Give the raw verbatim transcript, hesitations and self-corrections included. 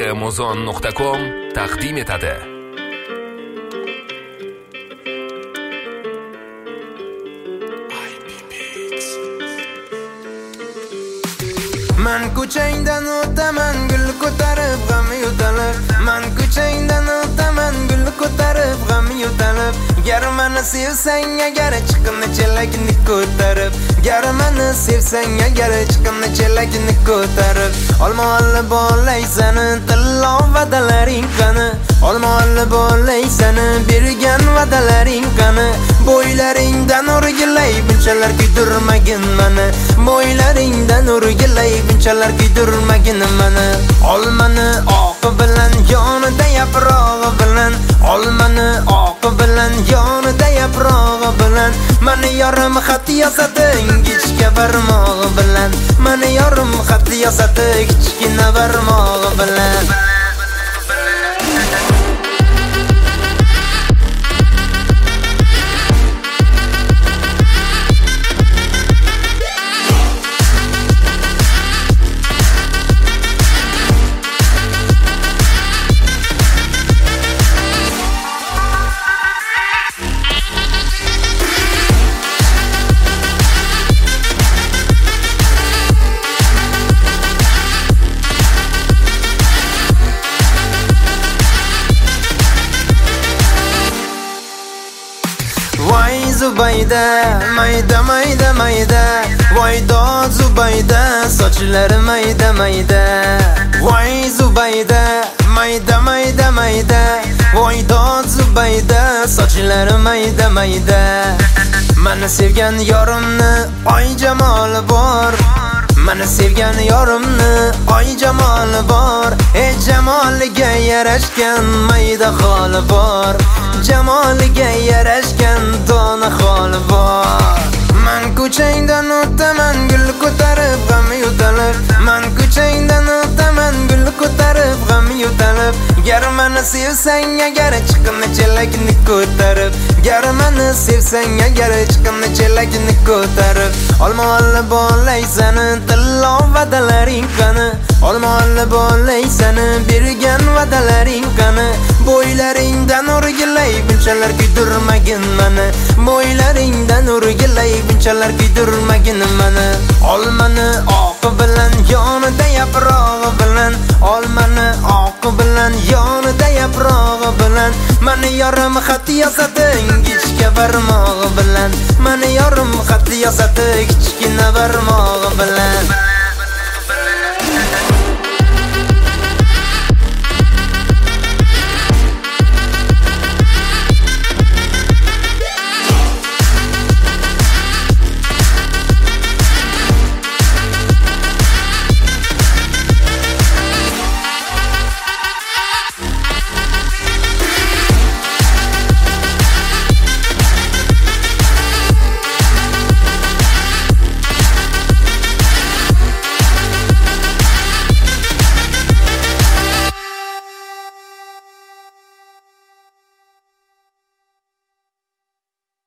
amazon nuqta com taqdim etadi. Man ko'changdan o'taman gul ko'tarib g'am yutalib, man ko'changdan o'taman gul ko'tarib g'am yutalib, gar meni sevsang agar chiqimni chelakni ko'tarib, gar meni sevsang agar chiqimni chelakni ko'tarib, olmoli bo'laysan tillo vadalaring qani, olmoli bo'laysan bergan vadalaring qani, bo'ylaringdan o'rgilay bunchalar kuydirmagin meni, bo'ylaringdan o'rgilay bunchalar kuydirmagin meni, olmani oqi bilan yonida yaprog'i bilan, olmani oqi bilan yonida yaprog'i bilan, meni yorim xat yozadi ingichka barmog'i bilan, meni yorim xat yozadi kichkina barmog'i bilan. Voy Zubayda, mayda mayda mayda, voy dod Zubayda, sochlari mayda mayda. Voy Zubayda, mayda mayda mayda, voy dod Zubayda, sochlari mayda mayda. Meni sevgan yorimni oy jamoli bor, meni sevgan yorimni oy jamoli bor, e jamoliga yarashgan mayda xoli bor, jamoliga yarashgan dona xoli bor. Man ko'changdan o'taman gul ko'tarib g'am yutalib, man ko'changdan o'taman gul ko'tarib g'am yutalib, gar meni sevsang agar chiqimni chelakni ko'tarib, gar meni sevsang agar chiqimni chelakni ko'tarib, olmoli bo'laysan tillo vadalaring qani, olmoli bo'laysan bergan vadalaring qani, bo'ylaringdan o'rgilay bunchalar kuydirmagin meni, bo'ylaringdan o'rgilay bunchalar kuydirmagin meni, olmani oqi bilan yonida yaprog'i bilan, olmani oqi bilan yonida yaprog'i bilan, meni yorim xat yozadi ingichka barmog'i bilan, meni yorim xat yozadi kichkina barmog'i bilan.